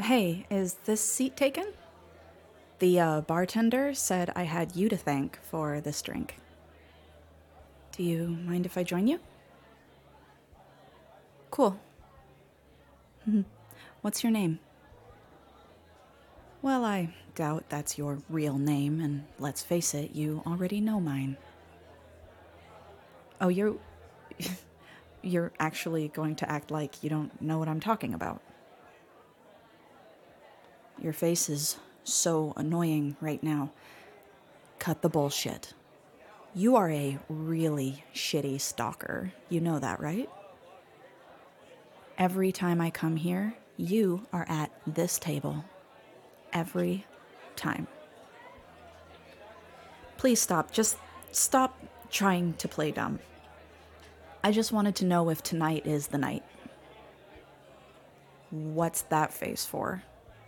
Hey, is this seat taken? The bartender said I had you to thank for this drink. Do you mind if I join you? Cool. What's your name? Well, I doubt that's your real name, and let's face it, you already know mine. Oh, you're actually going to act like you don't know what I'm talking about. Your face is so annoying right now. Cut the bullshit. You are a really shitty stalker. You know that, right? Every time I come here, you are at this table. Every time. Please stop. Just stop trying to play dumb. I just wanted to know if tonight is the night. What's that face for?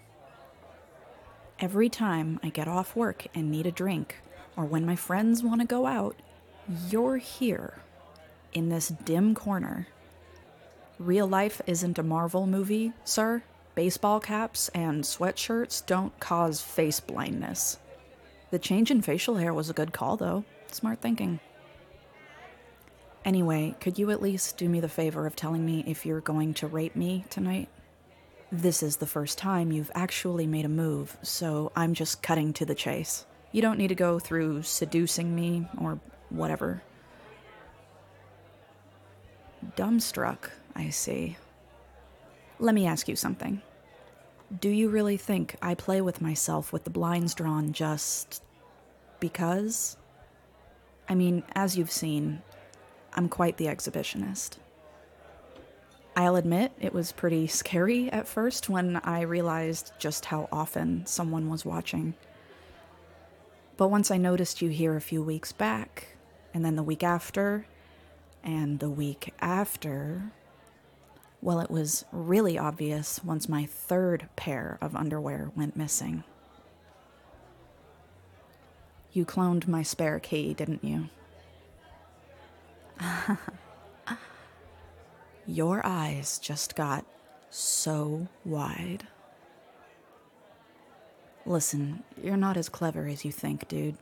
Every time I get off work and need a drink, or when my friends want to go out, you're here, in this dim corner. Real life isn't a Marvel movie, sir. Baseball caps and sweatshirts don't cause face blindness. The change in facial hair was a good call, though. Smart thinking. Anyway, could you at least do me the favor of telling me if you're going to rape me tonight? This is the first time you've actually made a move, so I'm just cutting to the chase. You don't need to go through seducing me or whatever. Dumbstruck, I see. Let me ask you something. Do you really think I play with myself with the blinds drawn just because? I mean, as you've seen, I'm quite the exhibitionist. I'll admit it was pretty scary at first when I realized just how often someone was watching. But once I noticed you here a few weeks back, and then the week after, and the week after, well, it was really obvious once my third pair of underwear went missing. You cloned my spare key, didn't you? Your eyes just got so wide. Listen, you're not as clever as you think, dude.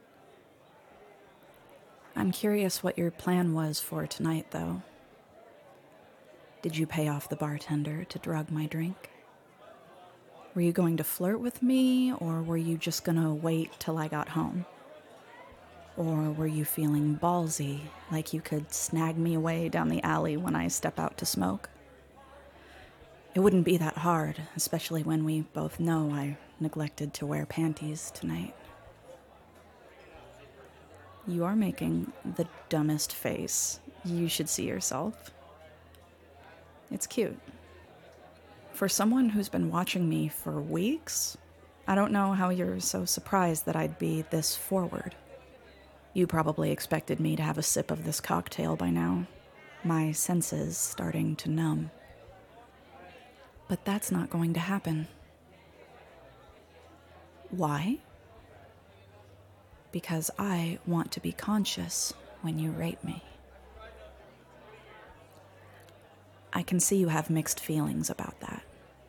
I'm curious what your plan was for tonight, though. Did you pay off the bartender to drug my drink? Were you going to flirt with me, or were you just gonna wait till I got home? Or were you feeling ballsy, like you could snag me away down the alley when I step out to smoke? It wouldn't be that hard, especially when we both know I neglected to wear panties tonight. You are making the dumbest face. You should see yourself. It's cute. For someone who's been watching me for weeks, I don't know how you're so surprised that I'd be this forward. You probably expected me to have a sip of this cocktail by now. My senses starting to numb. But that's not going to happen. Why? Because I want to be conscious when you rape me. I can see you have mixed feelings about that.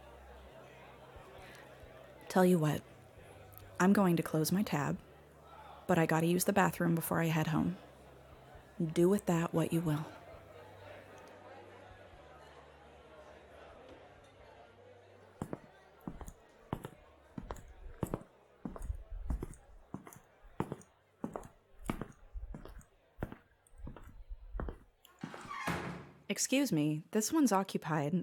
Tell you what, I'm going to close my tab, but I gotta use the bathroom before I head home. Do with that what you will. Excuse me, this one's occupied.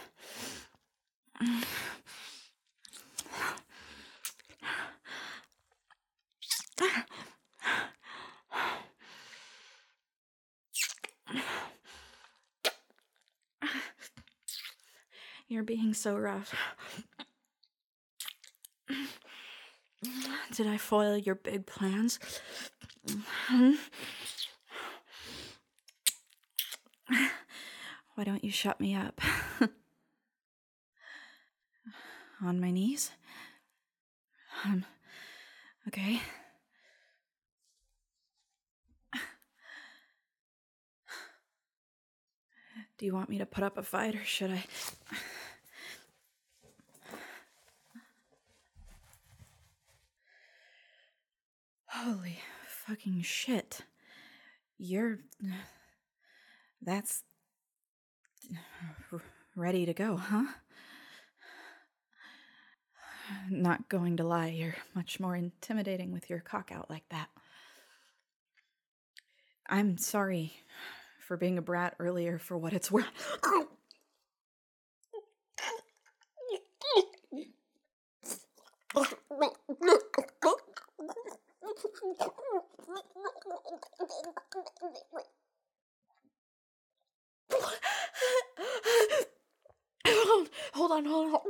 You're being so rough. Did I foil your big plans? Why don't you shut me up? On my knees? Okay. Do you want me to put up a fight, or should I? Holy fucking shit. That's ready to go, huh? Not going to lie, you're much more intimidating with your cock out like that. I'm sorry for being a brat earlier for what it's worth. Hold on.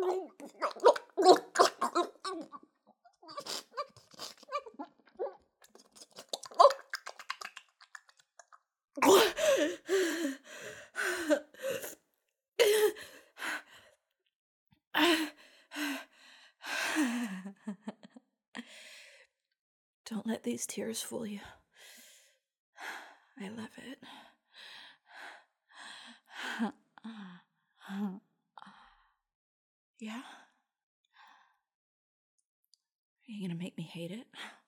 Don't let these tears fool you. I love it. Yeah? Are you gonna make me hate it?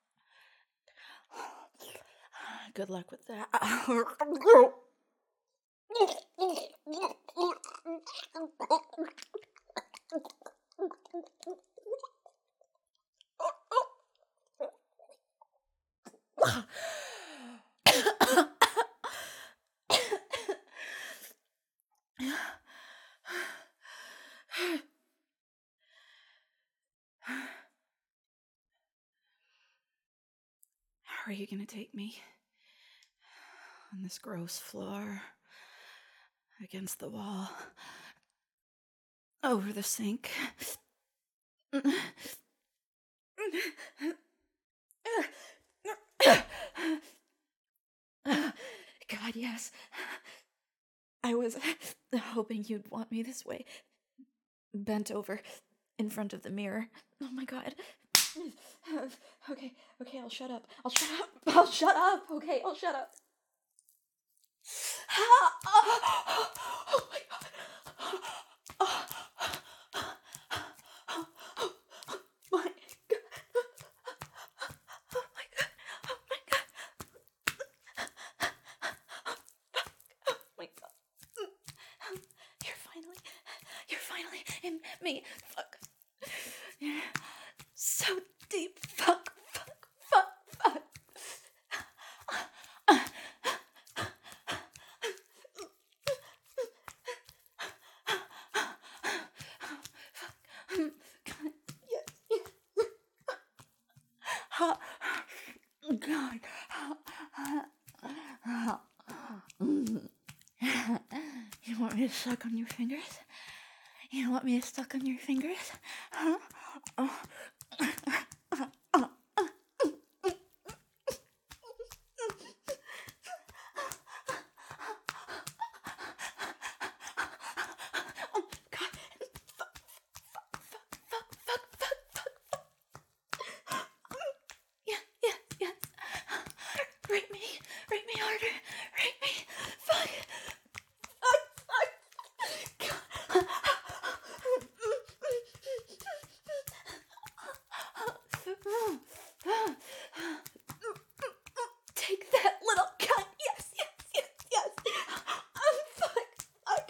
Good luck with that. How are you gonna take me? On this gross floor, against the wall, over the sink. God, yes. I was hoping you'd want me this way. Bent over in front of the mirror. Oh my God. Okay, I'll shut up. Okay, I'll shut up. Oh my God. Oh my God. Oh my God. Oh my God. Oh my God. You're finally in me. Fuck. Yeah. So deep. Fuck. God. You want me to suck on your fingers? You want me to suck on your fingers? Huh? Yeah. Rape me harder. Rape me. Fuck. Take that little cunt. Yes. Fuck.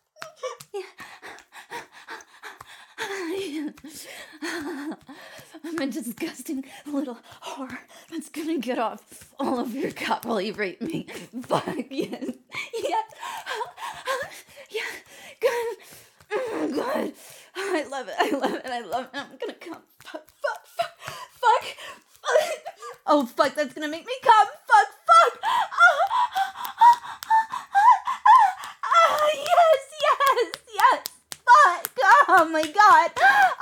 Yeah. I'm a disgusting little whore that's gonna get off all of your cock while you rape me. Fuck, yes. Yeah, good. I love it. I'm gonna come. Fuck. Oh, fuck, that's gonna make me come. Fuck. Yes. Fuck. Oh my God.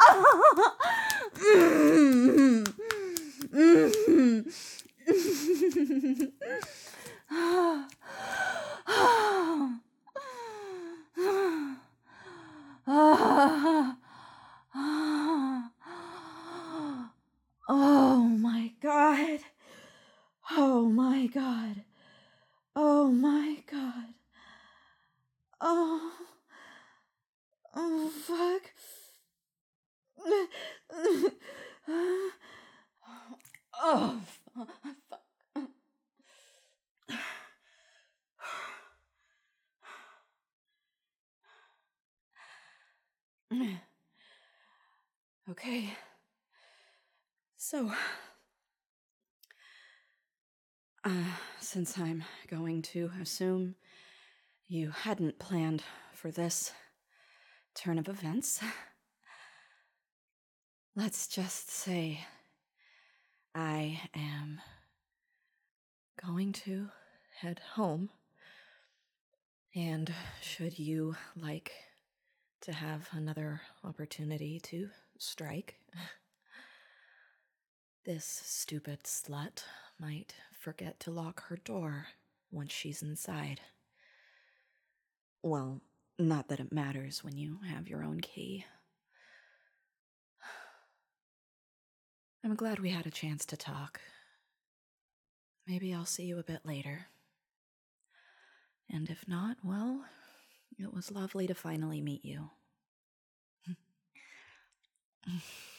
Oh my God. Oh my God. Oh my God. Oh fuck. Oh, Okay. So, since I'm going to assume you hadn't planned for this turn of events, let's just say I am going to head home. And should you like to have another opportunity to strike, this stupid slut might forget to lock her door once she's inside. Well, not that it matters when you have your own key. I'm glad we had a chance to talk. Maybe I'll see you a bit later. And if not, well, it was lovely to finally meet you.